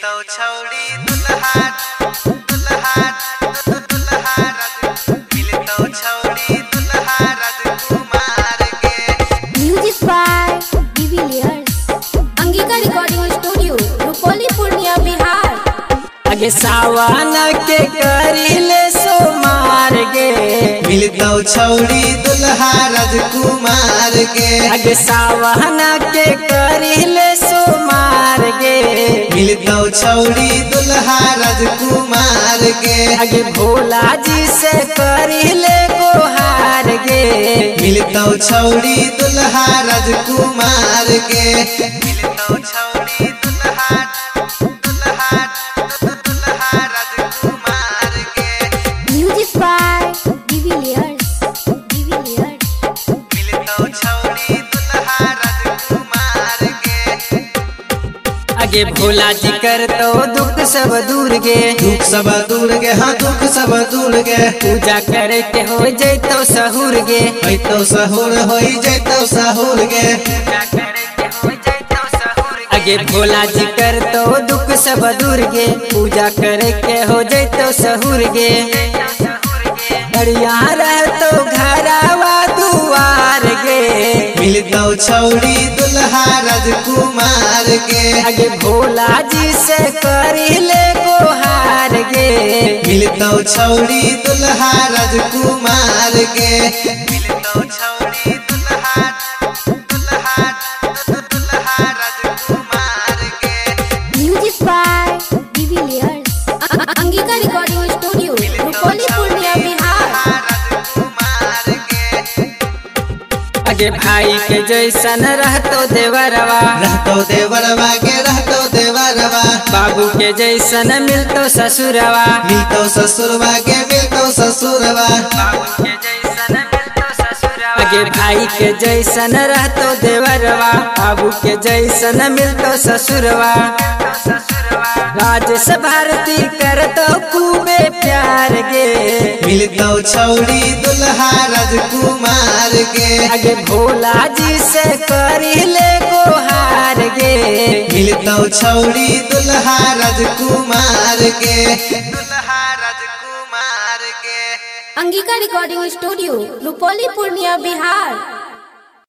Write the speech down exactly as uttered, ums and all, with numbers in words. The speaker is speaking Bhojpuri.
मिलतो छौड़ी दुल्हा दुल्हा दुल्हा मिलतो छौड़ी दुल्हा राजकुमार के। Music by Devilliers, Angika recording studio, Rupauli, Purnia, Bihar. आगे सावन के करिले सोमार गे मिलतो छौड़ी दुल्हा राजकुमार के। आगे सावन के करिले सोमार गे मिलतो छौड़ी दुल्हा राजकुमार के। आगे भोला जी से करिले गोहार गे मिलतो छौड़ी दुल्हा राजकुमार के। मिलतो छौड़ी दुल्हा दुल्हा दुल्हा राजकुमार के। Music by Devilliers, Devilliers. मिलतो छौड़ी दुल्हा राजकुमार के। आगे भोला जी कर तो दुख सब दूर गे दुख सब दूर गे, हाँ दुख सब दूर गे। पूजा करे के हो जैतो सहूर गे होइतो सहूर होई जैतो सहूर गे। आगे भोला जी कर तो दुख सब दूर गे पूजा करे के हो जैतो सहूर गे। बढ़िया रहतो घरवा दुआर गे मिलतो छौड़ी दुल्हा राजकुमार के। आगे भोला जी से करिले गोहार गे मिलतो छौड़ी दुल्हा राजकुमार के। मिलतो छौड़ी दुल्हा दुल्हा दुल्हा राजकुमार के। Music by Devilliers, Angika recording studio, Rupauli, Purnia, Bihar. आगे भाई के जैसन रहतो देवरवा रहतो देवरवा के रहतो देवरवा। बाबू के जैसन मिलतो ससुरवा मिलतो ससुरवा के मिलतो ससुरवा। आगे भाई के जैसन रहतो देवरवा बाबू के जैसन मिलतो ससुरवा। राजेश भारती करतो खूबे प्यार गे मिलतो छौड़ी दुल्हा राजकुमार के। आगे भोला जी से करिले गोहार गे मिलतो छौड़ी दुल्हा राजकुमार के। दुल्हा राजकुमार के। Angika recording studio, Rupauli, Purnia, Bihar.